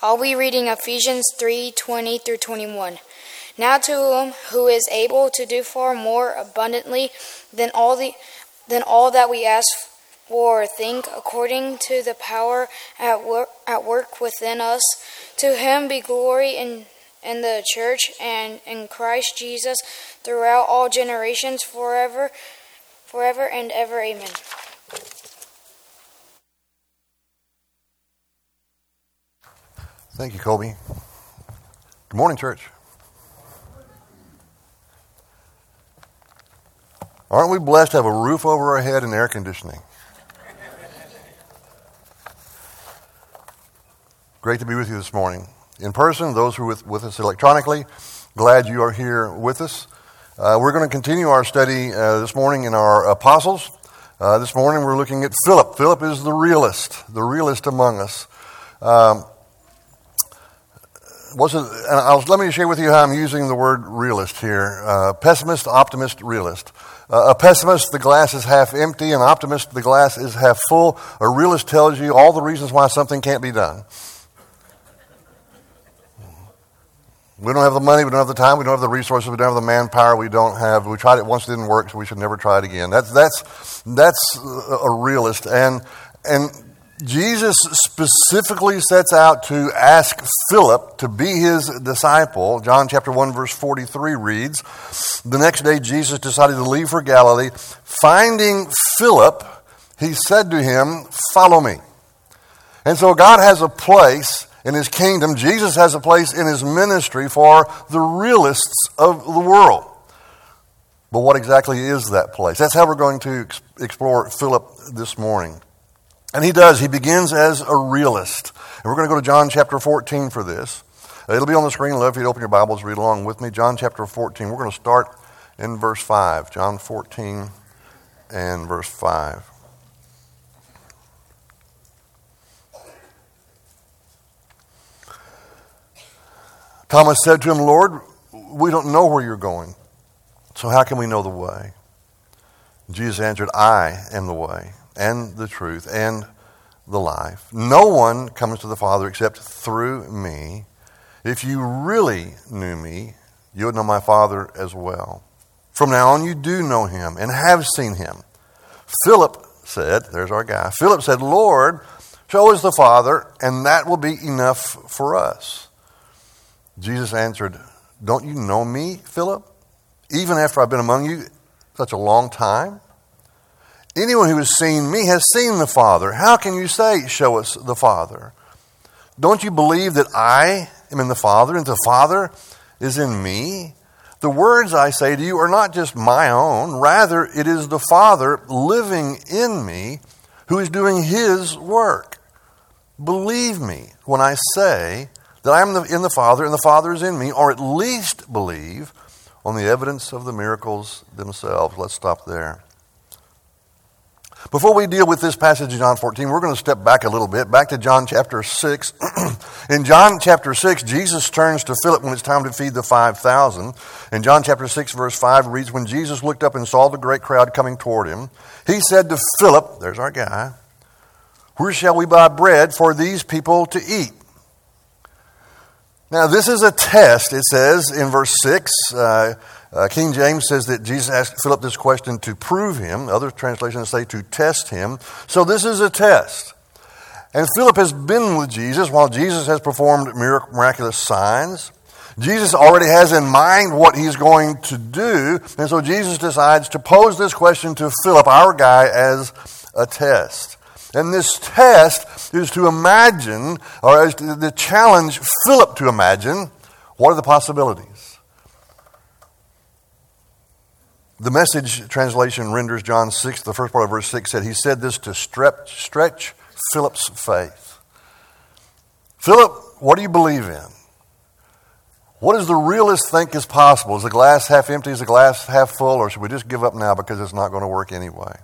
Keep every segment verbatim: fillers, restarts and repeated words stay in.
I'll be reading Ephesians three twenty through twenty-one. Now to him who is able to do far more abundantly than all the than all that we ask or think, according to the power at work at work within us, to him be glory in in the church and in Christ Jesus throughout all generations, forever, forever and ever. Amen. Thank you, Colby. Good morning, church. Aren't we blessed to have a roof over our head and air conditioning? Great to be with you this morning. In person, those who are with, with us electronically, glad you are here with us. Uh, we're going to continue our study uh, this morning in our apostles. Uh, this morning we're looking at Philip. Philip is the realist, the realist among us. Um, what's it, and I'll, let me share with you how I'm using the word realist here. Uh, pessimist, optimist, realist. Uh, a pessimist, the glass is half empty. An optimist, the glass is half full. A realist tells you all the reasons why something can't be done. We don't have the money, we don't have the time, we don't have the resources, we don't have the manpower, we don't have, we tried it once, it didn't work, so we should never try it again. That's that's that's a realist. And and Jesus specifically sets out to ask Philip to be his disciple. John chapter one verse forty-three reads, the next day Jesus decided to leave for Galilee. Finding Philip, he said to him, follow me. And so God has a place in his kingdom. Jesus has a place in his ministry for the realists of the world. But what exactly is that place? That's how we're going to ex- explore Philip this morning. And he does. He begins as a realist. And we're going to go to John chapter fourteen for this. It'll be on the screen. I'd love if you'd open your Bibles, read along with me. John chapter fourteen. We're going to start in verse five. John fourteen and verse five. Thomas said to him, Lord, we don't know where you're going, so how can we know the way? Jesus answered, I am the way and the truth and the life. No one comes to the Father except through me. If you really knew me, you would know my Father as well. From now on, you do know him and have seen him. Philip said, there's our guy. Philip said, Lord, show us the Father, and that will be enough for us. Jesus answered, don't you know me, Philip? Even after I've been among you such a long time? Anyone who has seen me has seen the Father. How can you say, show us the Father? Don't you believe that I am in the Father and the Father is in me? The words I say to you are not just my own. Rather, it is the Father living in me who is doing his work. Believe me when I say that I am in the Father and the Father is in me, or at least believe on the evidence of the miracles themselves. Let's stop there. Before we deal with this passage in John fourteen, we're going to step back a little bit, back to John chapter six. In John chapter six, Jesus turns to Philip when it's time to feed the five thousand. In John chapter six, verse five reads, when Jesus looked up and saw the great crowd coming toward him, he said to Philip, there's our guy, where shall we buy bread for these people to eat? Now, this is a test, it says in verse six. Uh, uh, King James says that Jesus asked Philip this question to prove him. Other translations say to test him. So this is a test. And Philip has been with Jesus while Jesus has performed miraculous signs. Jesus already has in mind what he's going to do. And so Jesus decides to pose this question to Philip, our guy, as a test. And this test is to imagine, or is to, to challenge Philip to imagine, what are the possibilities? The Message translation renders John six, the first part of verse six, said he said this to stretch, stretch Philip's faith. Philip, what do you believe in? What does the realist think is possible? Is the glass half empty? Is the glass half full? Or should we just give up now because it's not going to work anyway?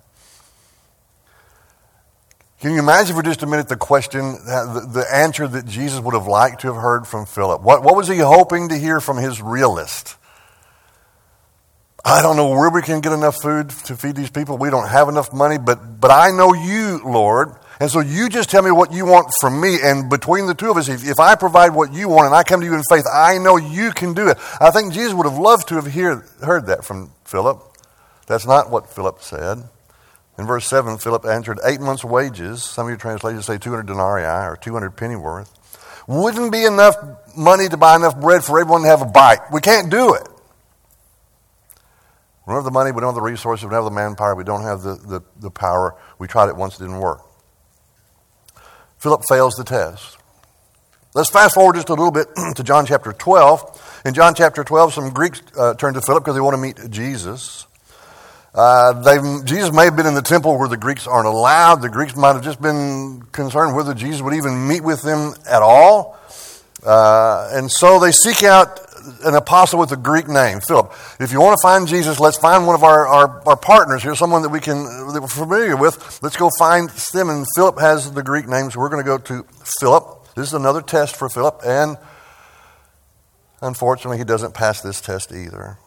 Can you imagine for just a minute the question, the, the answer that Jesus would have liked to have heard from Philip? What, what was he hoping to hear from his realist? I don't know where we can get enough food to feed these people. We don't have enough money, but, but I know you, Lord, And so you just tell me what you want from me, and between the two of us, if, if I provide what you want and I come to you in faith, I know you can do it. I think Jesus would have loved to have hear, heard that from Philip. That's not what Philip said. In verse seven, Philip answered, eight months' wages, some of your translations say two hundred denarii or two hundred pennyworth, wouldn't be enough money to buy enough bread for everyone to have a bite. We can't do it. We don't have the money, we don't have the resources, we don't have the manpower, we don't have the, the, the power. We tried it once, it didn't work. Philip fails the test. Let's fast forward just a little bit to John chapter twelve. In John chapter twelve, some Greeks uh, turn to Philip because they want to meet Jesus. Uh, they Jesus may have been in the temple where the Greeks aren't allowed. The Greeks might have just been concerned whether Jesus would even meet with them at all. Uh, and so they seek out an apostle with a Greek name, Philip. If you want to find Jesus, let's find one of our, our, our partners here, someone that we can that we're familiar with. Let's go find them. And Philip has the Greek name, so we're going to go to Philip. This is another test for Philip, and unfortunately, he doesn't pass this test either.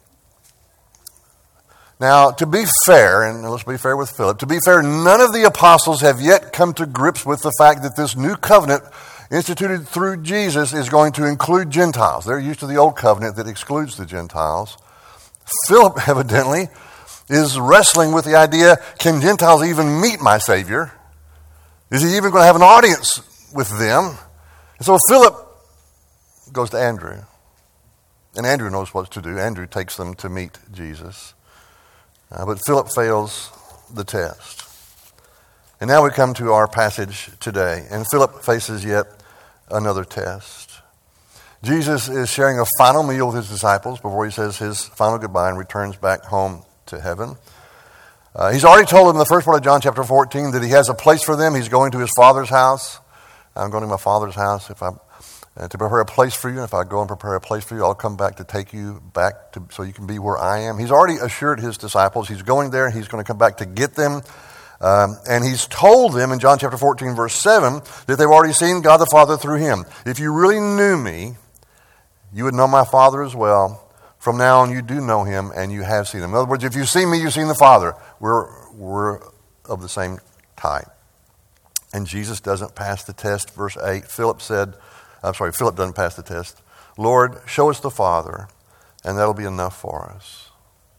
Now, to be fair, and let's be fair with Philip, to be fair, none of the apostles have yet come to grips with the fact that this new covenant instituted through Jesus is going to include Gentiles. They're used to the old covenant that excludes the Gentiles. Philip, evidently, is wrestling with the idea, can Gentiles even meet my Savior? Is he even going to have an audience with them? And so Philip goes to Andrew. And Andrew knows what to do. Andrew takes them to meet Jesus. Uh, but Philip fails the test. And now we come to our passage today. And Philip faces yet another test. Jesus is sharing a final meal with his disciples before he says his final goodbye and returns back home to heaven. Uh, he's already told them in the first part of John chapter fourteen that he has a place for them. He's going to his Father's house. I'm going to my Father's house if I uh, to prepare a place for you. And if I go and prepare a place for you, I'll come back to take you back to, so you can be where I am. He's already assured his disciples he's going there. He's going to come back to get them. Um, and he's told them in John chapter fourteen, verse seven, that they've already seen God the Father through him. If you really knew me, you would know my Father as well. From now on, you do know him, and you have seen him. In other words, if you've seen me, you've seen the Father. We're, we're of the same type. And Jesus doesn't pass the test. Verse eight, Philip said, I'm sorry, Philip doesn't pass the test. Lord, show us the Father, and that'll be enough for us.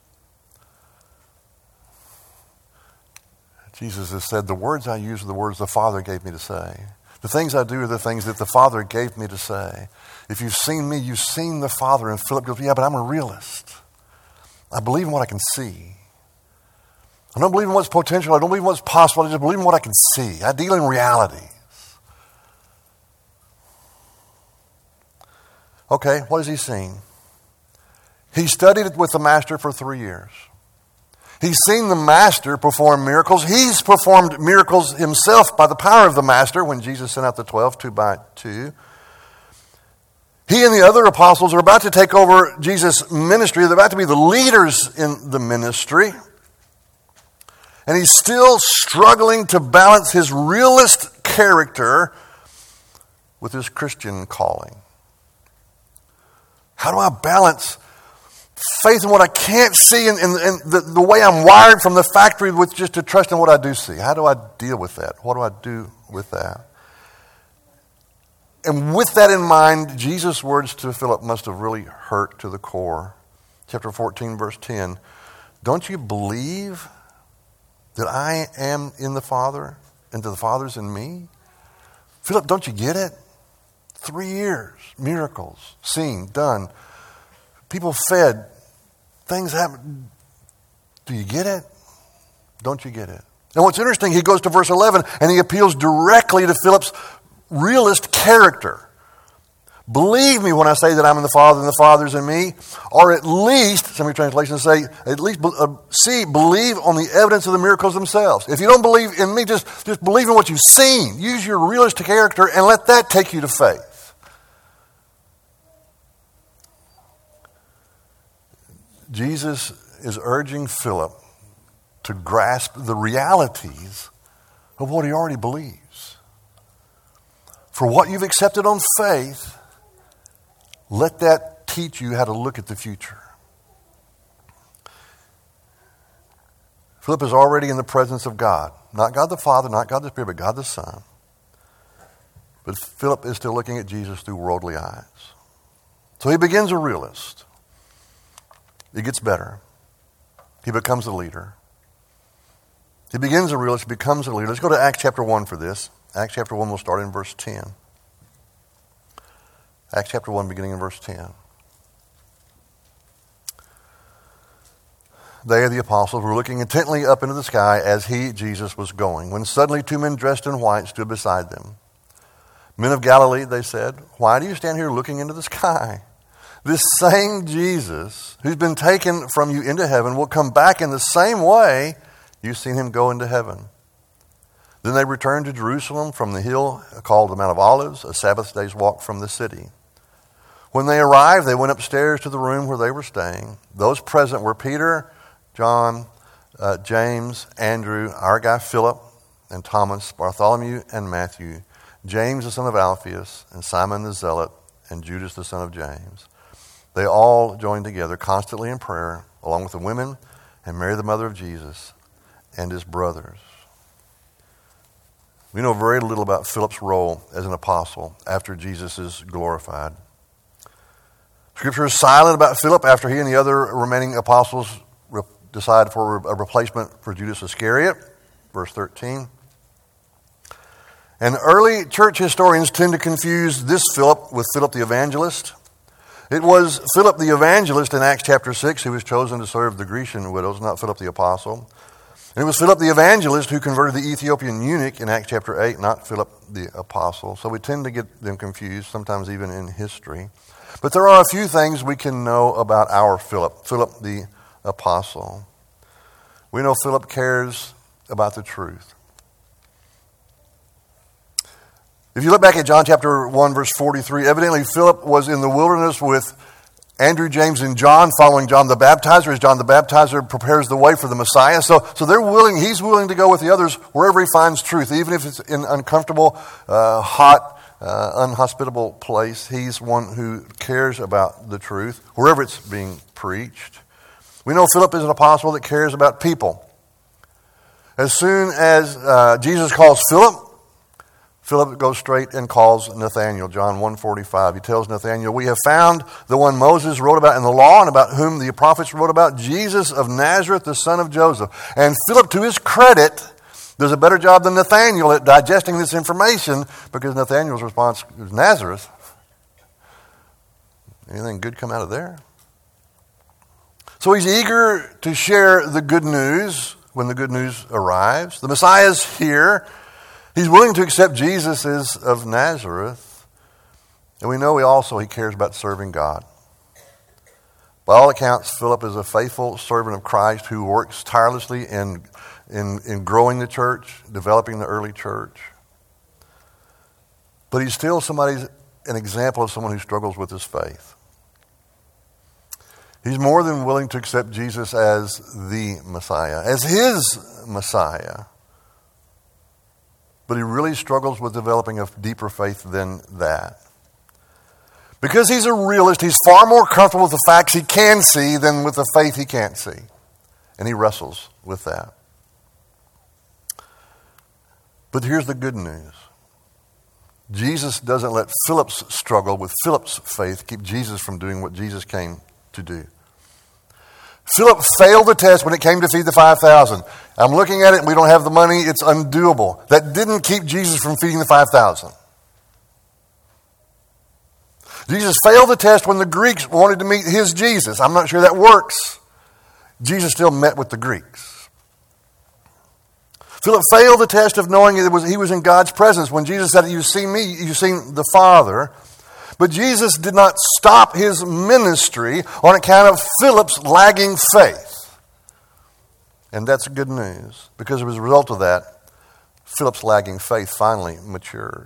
Jesus has said, the words I use are the words the Father gave me to say. The things I do are the things that the Father gave me to say. If you've seen me, you've seen the Father. And Philip goes, yeah, but I'm a realist. I believe in what I can see. I don't believe in what's potential. I don't believe in what's possible. I just believe in what I can see. I deal in realities. Okay, what has he seen? He studied it with the Master for three years. He's seen the Master perform miracles. He's performed miracles himself by the power of the Master when Jesus sent out the twelve, two by two. He and the other apostles are about to take over Jesus' ministry. They're about to be the leaders in the ministry. And he's still struggling to balance his realist character with his Christian calling. How do I balance faith in what I can't see and, and, and the, the way I'm wired from the factory with just to trust in what I do see? How do I deal with that? What do I do with that? And with that in mind, Jesus' words to Philip must have really hurt to the core. Chapter fourteen, verse ten. Don't you believe that I am in the Father and that the Father's in me? Philip, don't you get it? Three years, miracles, seen, done. People fed. Things happen. Do you get it? Don't you get it? And what's interesting, he goes to verse eleven and he appeals directly to Philip's realist character. Believe me when I say that I'm in the Father and the Father's in me, or at least, some of your translations say, at least uh, see, believe on the evidence of the miracles themselves. If you don't believe in me, just, just believe in what you've seen. Use your realist character and let that take you to faith. Jesus is urging Philip to grasp the realities of what he already believes. For what you've accepted on faith, let that teach you how to look at the future. Philip is already in the presence of God. Not God the Father, not God the Spirit, but God the Son. But Philip is still looking at Jesus through worldly eyes. So he begins a realist. It gets better. He becomes a leader. He begins a realist, becomes a leader. Let's go to Acts chapter one for this. Acts chapter one, we'll start in verse ten. Acts chapter one, beginning in verse ten. They, the apostles, were looking intently up into the sky as he, Jesus, was going, when suddenly two men dressed in white stood beside them. Men of Galilee, they said, why do you stand here looking into the sky? This same Jesus, who's been taken from you into heaven, will come back in the same way you've seen him go into heaven. Then they returned to Jerusalem from the hill called the Mount of Olives, a Sabbath day's walk from the city. When they arrived, they went upstairs to the room where they were staying. Those present were Peter, John, uh, James, Andrew, our guy Philip, and Thomas, Bartholomew, and Matthew, James the son of Alphaeus, and Simon the Zealot, and Judas the son of James. They all joined together constantly in prayer, along with the women, and Mary the mother of Jesus, and his brothers. We know very little about Philip's role as an apostle after Jesus is glorified. Scripture is silent about Philip after he and the other remaining apostles re- decide for a replacement for Judas Iscariot. Verse thirteen. And early church historians tend to confuse this Philip with Philip the evangelist. It was Philip the evangelist in Acts chapter six who was chosen to serve the Grecian widows, not Philip the apostle. And it was Philip the evangelist who converted the Ethiopian eunuch in Acts chapter eight, not Philip the apostle. So we tend to get them confused, sometimes even in history. But there are a few things we can know about our Philip, Philip the apostle. We know Philip cares about the truth. If you look back at John chapter one, verse forty-three, evidently Philip was in the wilderness with Andrew, James, and John, following John the Baptizer, as John the Baptizer prepares the way for the Messiah. So, so they're willing, he's willing to go with the others wherever he finds truth, even if it's in uncomfortable, uh, hot, uh, unhospitable place. He's one who cares about the truth, wherever it's being preached. We know Philip is an apostle that cares about people. As soon as uh, Jesus calls Philip, Philip goes straight and calls Nathanael, John one forty-five. He tells Nathanael, we have found the one Moses wrote about in the law and about whom the prophets wrote about, Jesus of Nazareth, the son of Joseph. And Philip, to his credit, does a better job than Nathanael at digesting this information, because Nathanael's response is, Nazareth? Anything good come out of there? So he's eager to share the good news when the good news arrives. The Messiah's here. He's willing to accept Jesus as of Nazareth. And we know he also he cares about serving God. By all accounts, Philip is a faithful servant of Christ who works tirelessly in, in, in growing the church, developing the early church. But he's still somebody, an example of someone who struggles with his faith. He's more than willing to accept Jesus as the Messiah, as his Messiah. But he really struggles with developing a deeper faith than that. Because he's a realist, he's far more comfortable with the facts he can see than with the faith he can't see. And he wrestles with that. But here's the good news. Jesus doesn't let Philip's struggle with Philip's faith keep Jesus from doing what Jesus came to do. Philip failed the test when it came to feed the five thousand. I'm looking at it and we don't have the money. It's undoable. That didn't keep Jesus from feeding the five thousand. Jesus failed the test when the Greeks wanted to meet his Jesus. I'm not sure that works. Jesus still met with the Greeks. Philip failed the test of knowing it was, he was in God's presence when Jesus said, you've seen me, you've seen the Father. But Jesus did not stop his ministry on account of Philip's lagging faith. And that's good news, because as a result of that, Philip's lagging faith finally matured.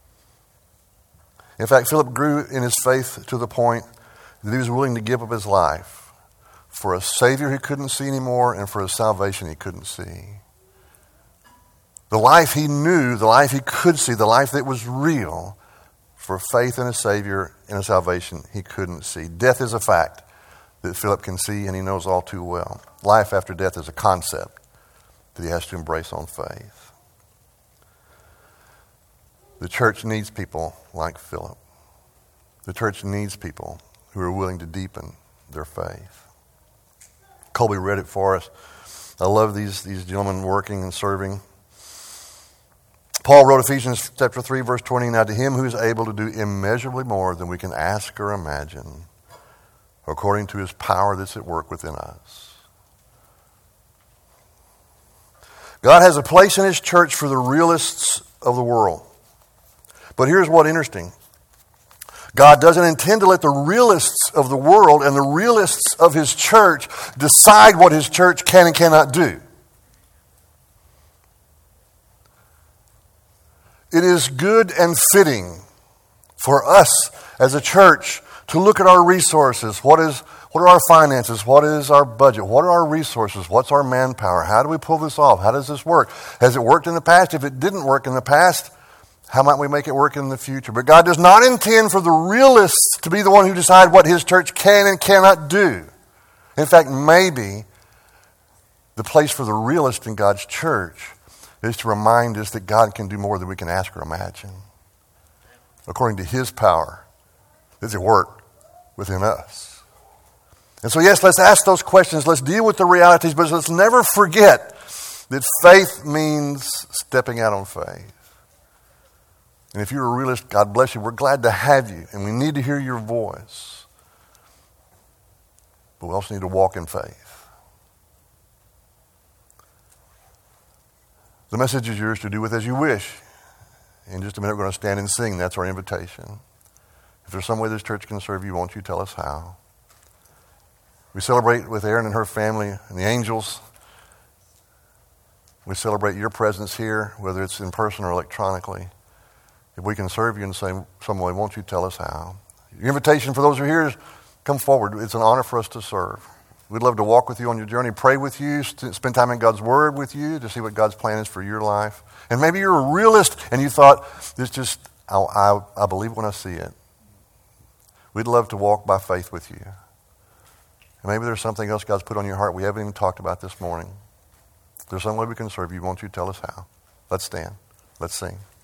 In fact, Philip grew in his faith to the point that he was willing to give up his life for a Savior he couldn't see anymore and for a salvation he couldn't see. The life he knew, the life he could see, the life that was real, for faith in a Savior and a salvation he couldn't see. Death is a fact that Philip can see and he knows all too well. Life after death is a concept that he has to embrace on faith. The church needs people like Philip. The church needs people who are willing to deepen their faith. Colby read it for us. I love these, these gentlemen working and serving. Paul wrote Ephesians chapter three, verse twenty, now to him who is able to do immeasurably more than we can ask or imagine, according to his power that's at work within us. God has a place in his church for the realists of the world. But here's what's interesting. God doesn't intend to let the realists of the world and the realists of his church decide what his church can and cannot do. It is good and fitting for us as a church to look at our resources. What is, what are our finances? What is our budget? What are our resources? What's our manpower? How do we pull this off? How does this work? Has it worked in the past? If it didn't work in the past, how might we make it work in the future? But God does not intend for the realists to be the one who decide what his church can and cannot do. In fact, maybe the place for the realist in God's church is to remind us that God can do more than we can ask or imagine, according to his power that's at work within us. And so, yes, let's ask those questions. Let's deal with the realities, but let's never forget that faith means stepping out on faith. And if you're a realist, God bless you. We're glad to have you, and we need to hear your voice. But we also need to walk in faith. The message is yours to do with as you wish. In just a minute, we're going to stand and sing. That's our invitation. If there's some way this church can serve you, won't you tell us how? We celebrate with Erin and her family and the angels. We celebrate your presence here, whether it's in person or electronically. If we can serve you in some, some way, won't you tell us how? Your invitation for those who are here is come forward. It's an honor for us to serve. We'd love to walk with you on your journey, pray with you, spend time in God's Word with you to see what God's plan is for your life. And maybe you're a realist and you thought, this just, I, I, I believe when I see it. We'd love to walk by faith with you. And maybe there's something else God's put on your heart we haven't even talked about this morning. If there's some way we can serve you, won't you tell us how? Let's stand. Let's sing.